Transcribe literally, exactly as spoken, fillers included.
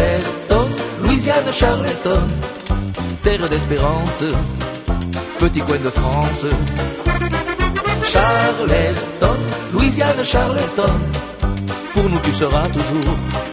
Charleston, Louisiane, Charleston, terre d'espérance, petit coin de France. Charleston, Louisiane, Charleston, pour nous tu seras toujours